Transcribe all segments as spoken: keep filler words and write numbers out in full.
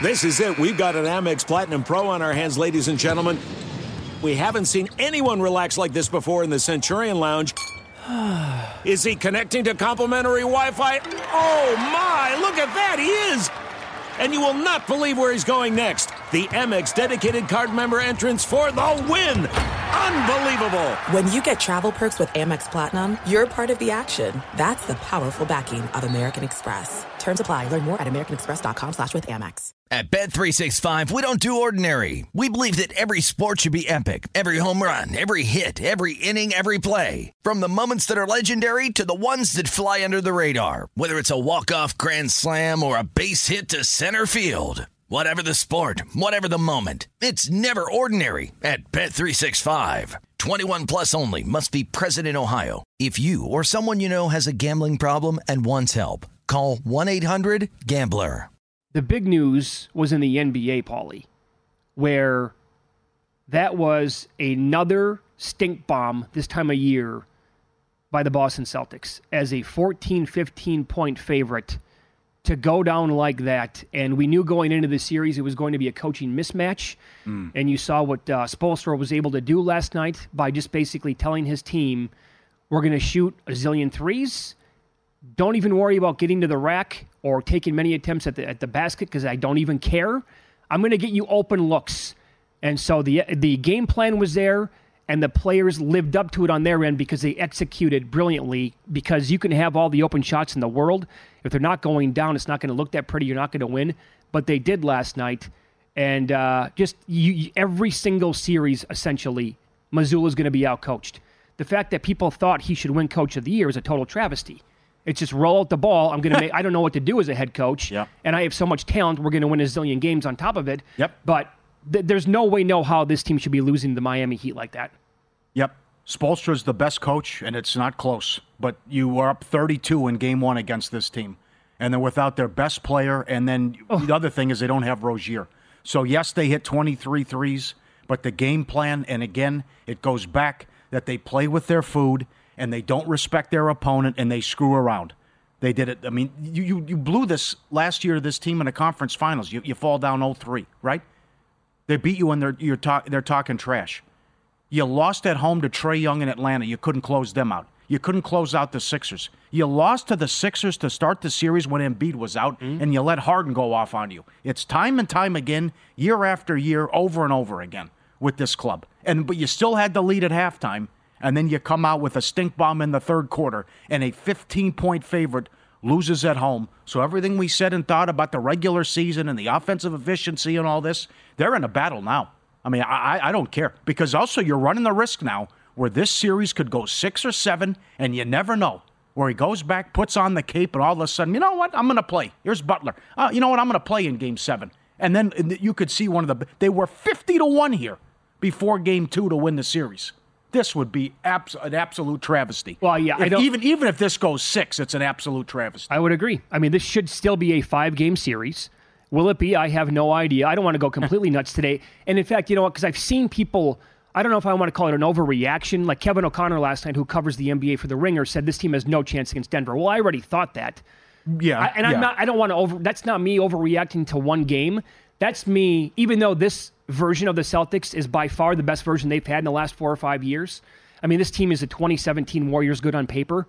This is it. We've got an Amex Platinum Pro on our hands, ladies and gentlemen. We haven't seen anyone relax like this before in the Centurion Lounge. Is he connecting to complimentary Wi-Fi? Oh, my. Look at that. He is. And you will not believe where he's going next. The Amex dedicated card member entrance for the win. Unbelievable. When you get travel perks with Amex Platinum, you're part of the action. That's the powerful backing of American Express. Terms apply. Learn more at americanexpress.com slash with Amex. At Bet three sixty-five, we don't do ordinary. We believe that every sport should be epic. Every home run, every hit, every inning, every play. From the moments that are legendary to the ones that fly under the radar. Whether it's a walk-off grand slam or a base hit to center field. Whatever the sport, whatever the moment, it's never ordinary at Bet three sixty-five. twenty-one plus only. Must be present in Ohio. If you or someone you know has a gambling problem and wants help, call one eight hundred gambler. The big news was in the N B A, Paulie, where that was another stink bomb this time of year by the Boston Celtics as a fourteen, fifteen point favorite to go down like that. And we knew going into the series it was going to be a coaching mismatch. Mm. And you saw what uh, Spoelstra was able to do last night by just basically telling his team, we're going to shoot a zillion threes. Don't even worry about getting to the rack or taking many attempts at the at the basket because I don't even care. I'm going to get you open looks. And so the the game plan was there, and the players lived up to it on their end because they executed brilliantly, because you can have all the open shots in the world. If they're not going down, it's not going to look that pretty. You're not going to win. But they did last night. And uh, just you, every single series, essentially, Mazzulla's going to be outcoached. The fact that people thought he should win Coach of the Year is a total travesty. It's just roll out the ball. I'm going to make. I don't know what to do as a head coach, yep. and I have so much talent. We're going to win a zillion games on top of it. Yep. But th- there's no way, no how this team should be losing the Miami Heat like that. Yep. Spoelstra's the best coach, and it's not close. But you were up thirty-two in game one against this team, and they're without their best player. And then oh. the other thing is they don't have Rozier. So yes, they hit twenty-three threes, but the game plan, and again, it goes back that they play with their food. And they don't respect their opponent, and they screw around. They did it. I mean, you you, you blew this last year, this team in the conference finals. You you fall down oh three, right? They beat you, and they're, you're talk, they're talking trash. You lost at home to Trae Young in Atlanta. You couldn't close them out. You couldn't close out the Sixers. You lost to the Sixers to start the series when Embiid was out, mm-hmm. and you let Harden go off on you. It's time and time again, year after year, over and over again with this club. And but you still had the lead at halftime. And then you come out with a stink bomb in the third quarter, and a fifteen point favorite loses at home. So everything we said and thought about the regular season and the offensive efficiency and all this, they're in a battle now. I mean, I, I don't care. Because also you're running the risk now where this series could go six or seven, and you never know. Where he goes back, puts on the cape, and all of a sudden, you know what? I'm going to play. Here's Butler. Uh, you know what? I'm going to play in game seven. And then you could see one of the – they were fifty to one here before game two to win the series. This would be abs- an absolute travesty. Well, yeah, if, I don't, even even if this goes six, it's an absolute travesty. I would agree. I mean, this should still be a five-game series. Will it be? I have no idea. I don't want to go completely nuts today. And in fact, you know what? Because I've seen people. I don't know if I want to call it an overreaction. Like Kevin O'Connor last night, who covers the N B A for The Ringer, said this team has no chance against Denver. Well, I already thought that. Yeah, I, and yeah. I'm not. I don't want to over. That's not me overreacting to one game. That's me. Even though this version of the Celtics is by far the best version they've had in the last four or five years. I mean, this team is a twenty seventeen Warriors good on paper.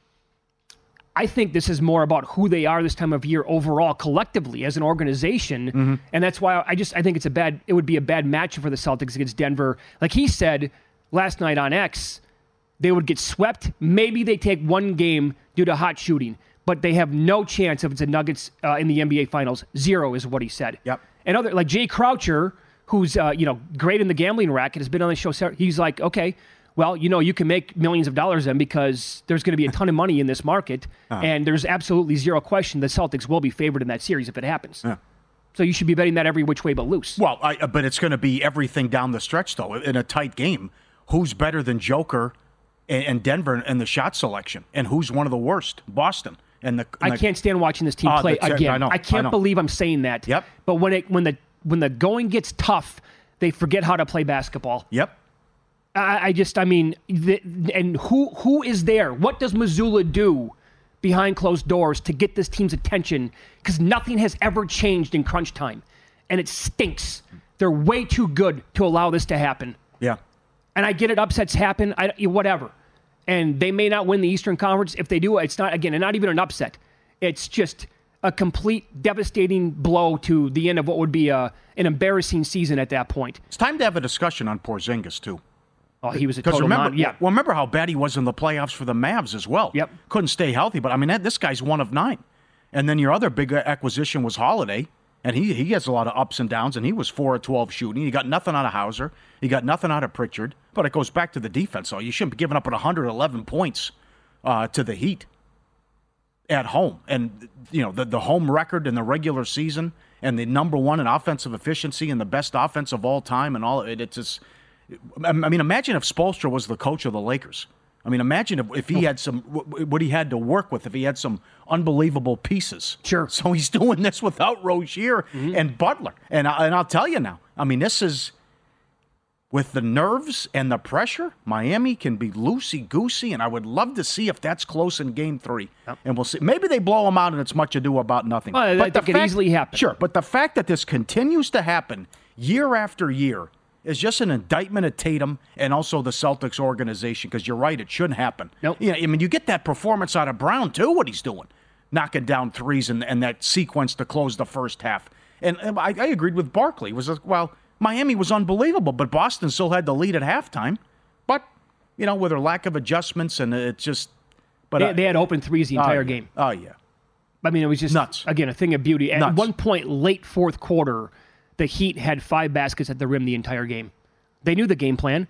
I think this is more about who they are this time of year overall, collectively as an organization, mm-hmm. and that's why I just I think it's a bad. It would be a bad matchup for the Celtics against Denver. Like he said last night on X, they would get swept. Maybe they take one game due to hot shooting, but they have no chance if it's a Nuggets uh, in the N B A Finals. Zero is what he said. Yep. And other like Jay Croucher, who's uh, you know great in the gambling racket, has been on the show. He's like, okay. Well, you know, you can make millions of dollars then because there's going to be a ton of money in this market, uh-huh. and there's absolutely zero question the Celtics will be favored in that series if it happens. Yeah. So you should be betting that every which way but loose. Well, I, but it's going to be everything down the stretch, though, in a tight game. Who's better than Joker and, and Denver in the shot selection? And who's one of the worst? Boston. And the, and I the, can't stand watching this team uh, play the, again. I, know, I can't I know. believe I'm saying that. Yep. But when it when the when the going gets tough, they forget how to play basketball. Yep. I, I just, I mean, the, and who who is there? What does Mazzulla do behind closed doors to get this team's attention? Because nothing has ever changed in crunch time. and it stinks. They're way too good to allow this to happen. Yeah. And I get it, upsets happen, I, whatever. And they may not win the Eastern Conference. If they do, it's not, again, not even an upset. It's just a complete devastating blow to the end of what would be a, an embarrassing season at that point. It's time to have a discussion on Porzingis, too. Oh, he was a total remember, non, yeah. Well, remember how bad he was in the playoffs for the Mavs as well. Yep. Couldn't stay healthy, but I mean, that, this guy's one of nine. And then your other big acquisition was Holiday, and he he has a lot of ups and downs, and he was four of twelve shooting. He got nothing out of Hauser. He got nothing out of Pritchard. But it goes back to the defense, though. You shouldn't be giving up at one hundred eleven points uh, to the Heat at home. And, you know, the, the home record in the regular season and the number one in offensive efficiency and the best offense of all time and all, it, it's just... I mean, imagine if Spoelstra was the coach of the Lakers. I mean, imagine if, if he had some, what he had to work with, if he had some unbelievable pieces. Sure. So he's doing this without Rozier mm-hmm. and Butler. And, I, and I'll tell you now, I mean, this is, with the nerves and the pressure, Miami can be loosey-goosey, and I would love to see if that's close in game three. Yep. And we'll see. Maybe they blow them out and it's much ado about nothing. Well, but that could fact, easily happen. Sure, but the fact that this continues to happen year after year is just an indictment of Tatum and also the Celtics organization, because you're right, it shouldn't happen. Nope. You know, I mean, you get that performance out of Brown, too, what he's doing, knocking down threes and, and that sequence to close the first half. And, and I, I agreed with Barkley. It was, a, well, Miami was unbelievable, but Boston still had the lead at halftime. But, you know, with their lack of adjustments, and it's just... But they, I, they had open threes the entire oh, game. Oh, yeah. I mean, it was just, nuts. Again, a thing of beauty. At Nuts. one point, late fourth quarter, the Heat had five baskets at the rim the entire game. They knew the game plan.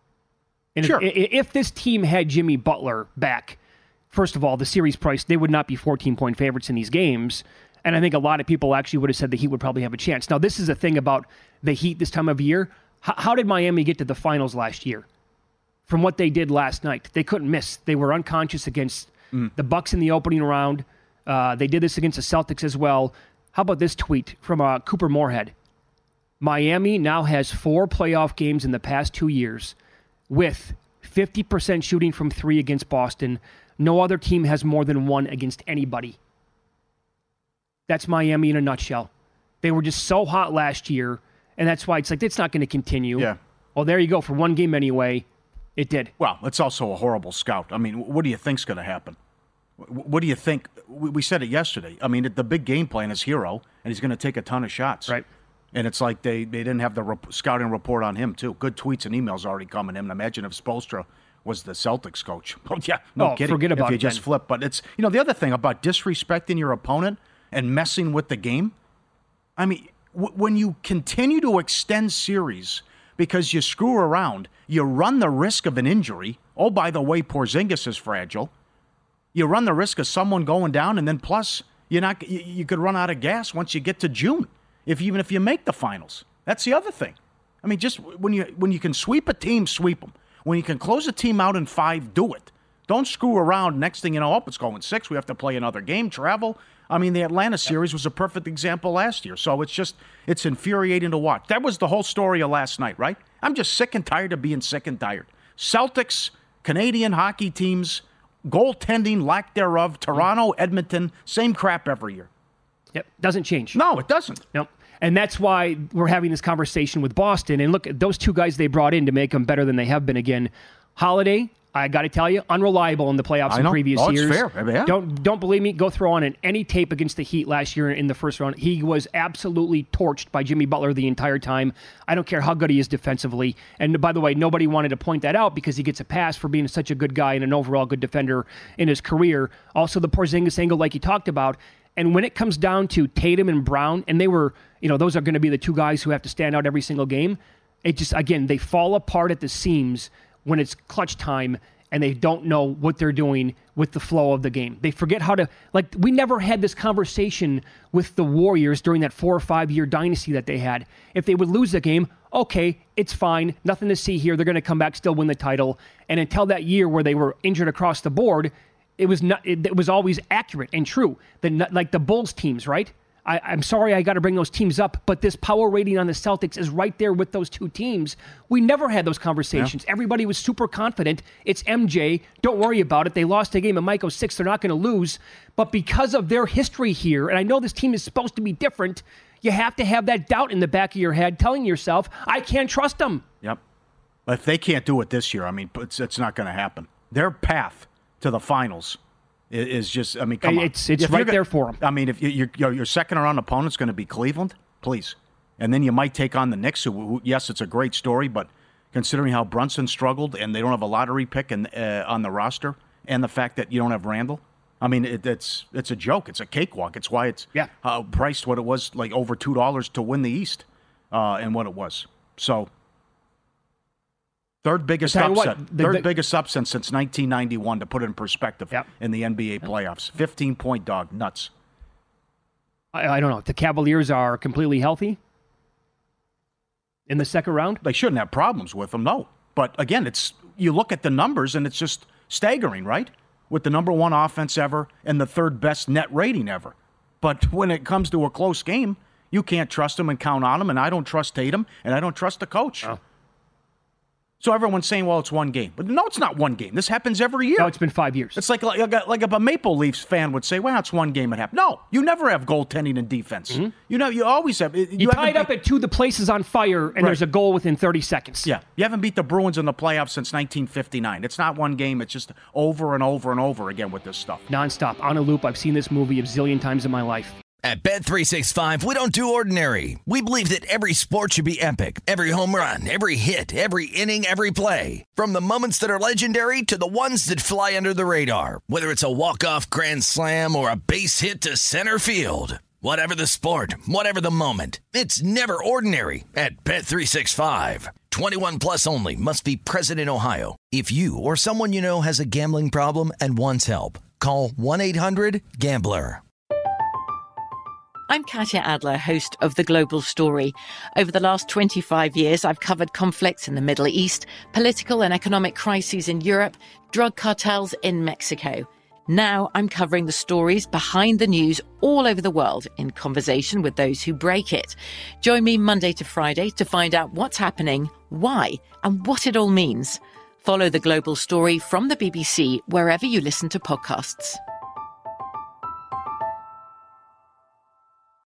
And sure. if, if this team had Jimmy Butler back, first of all, the series price, they would not be fourteen-point favorites in these games. And I think a lot of people actually would have said the Heat would probably have a chance. Now, this is a thing about the Heat this time of year. H- how did Miami get to the finals last year? From what they did last night, they couldn't miss. They were unconscious against mm. the Bucks in the opening round. Uh, they did this against the Celtics as well. How about this tweet from uh, Cooper Moorhead? Miami now has four playoff games in the past two years with fifty percent shooting from three against Boston. No other team has more than one against anybody. That's Miami in a nutshell. They were just so hot last year, and that's why it's like, it's not going to continue. Yeah. Well, there you go. For one game anyway, it did. Well, it's also a horrible scout. I mean, what do you think's going to happen? What do you think? We said it yesterday. I mean, the big game plan is Hero, and he's going to take a ton of shots. Right. And it's like they, they didn't have the rep- scouting report on him, too. Good tweets and emails already coming in. Imagine if Spoelstra was the Celtics coach. Oh, yeah, no oh, kidding. Forget about if you it just then. flip. But it's, you know, the other thing about disrespecting your opponent and messing with the game, I mean, w- when you continue to extend series because you screw around, you run the risk of an injury. Oh, by the way, Porzingis is fragile. You run the risk of someone going down, and then plus, you're not, you, you could run out of gas once you get to June. If even if you make the finals, that's the other thing. I mean, just when you when you can sweep a team, sweep them. When you can close a team out in five, do it. Don't screw around. Next thing you know, oh, it's going six. We have to play another game, travel. I mean, the Atlanta series was a perfect example last year. So it's just it's infuriating to watch. That was the whole story of last night, right? I'm just sick and tired of being sick and tired. Celtics, Canadian hockey teams, goaltending, lack thereof. Toronto, Edmonton, same crap every year. Yep, doesn't change. No, it doesn't. Nope. And that's why we're having this conversation with Boston. And look, those two guys they brought in to make them better than they have been again. Holiday, I got to tell you, unreliable in the playoffs in previous oh, years. It's fair. Yeah. Don't don't believe me? Go throw on an, any tape against the Heat last year in the first round. He was absolutely torched by Jimmy Butler the entire time. I don't care how good he is defensively. And by the way, nobody wanted to point that out because he gets a pass for being such a good guy and an overall good defender in his career. Also, the Porzingis angle, like you talked about. And when it comes down to Tatum and Brown, and they were, you know, those are going to be the two guys who have to stand out every single game. It just, again, they fall apart at the seams when it's clutch time and they don't know what they're doing with the flow of the game. They forget how to, like, we never had this conversation with the Warriors during that four or five year dynasty that they had. If they would lose the game, okay, it's fine. Nothing to see here. They're going to come back, still win the title. And until that year where they were injured across the board, It was not. It, it was always accurate and true. The like the Bulls teams, right? I, I'm sorry I got to bring those teams up, but this power rating on the Celtics is right there with those two teams. We never had those conversations. Yeah. Everybody was super confident. It's M J. Don't worry about it. They lost a game at Mike oh six. They're not going to lose. But because of their history here, and I know this team is supposed to be different, You have to have that doubt in the back of your head telling yourself, I can't trust them. Yep. If they can't do it this year, I mean, it's, it's not going to happen. Their path to the finals is, is just, I mean, come on. It's, it's right gonna, there for them. I mean, if you, your, your second round opponent's going to be Cleveland, please. And then you might take on the Knicks, who, who, yes, it's a great story, but considering how Brunson struggled and they don't have a lottery pick in, uh, on the roster and the fact that you don't have Randall, I mean, it, it's it's a joke. It's a cakewalk. It's why it's yeah. uh, priced what it was, like over two dollars to win the East uh, and what it was. So, third biggest upset. What, the, third the, biggest upset since nineteen ninety-one, to put it in perspective, yep. in the N B A playoffs. fifteen-point dog. Nuts. I, I don't know. If the Cavaliers are completely healthy in the second round? They shouldn't have problems with them, no. But, again, it's you look at the numbers, and it's just staggering, right? With the number one offense ever and the third best net rating ever. But when it comes to a close game, you can't trust them and count on them, and I don't trust Tatum, and I don't trust the coach. Oh. So everyone's saying, well, it's one game. But no, it's not one game. This happens every year. No, it's been five years. It's like, like, like if a Maple Leafs fan would say, well, it's one game it happened. No, you never have goaltending and defense. Mm-hmm. You know, you always have. You, you tied up at two, the place is on fire, and right. there's a goal within thirty seconds. Yeah, you haven't beat the Bruins in the playoffs since nineteen fifty-nine. It's not one game. It's just over and over and over again with this stuff. Nonstop, on a loop. I've seen this movie a zillion times in my life. At Bet three sixty-five, we don't do ordinary. We believe that every sport should be epic. Every home run, every hit, every inning, every play. From the moments that are legendary to the ones that fly under the radar. Whether it's a walk-off grand slam or a base hit to center field. Whatever the sport, whatever the moment. It's never ordinary at Bet three sixty-five. twenty-one plus only. Must be present in Ohio. If you or someone you know has a gambling problem and wants help, call one eight hundred gambler. I'm Katya Adler, host of The Global Story. Over the last twenty-five years, I've covered conflicts in the Middle East, political and economic crises in Europe, drug cartels in Mexico. Now I'm covering the stories behind the news all over the world in conversation with those who break it. Join me Monday to Friday to find out what's happening, why, and what it all means. Follow The Global Story from the B B C wherever you listen to podcasts.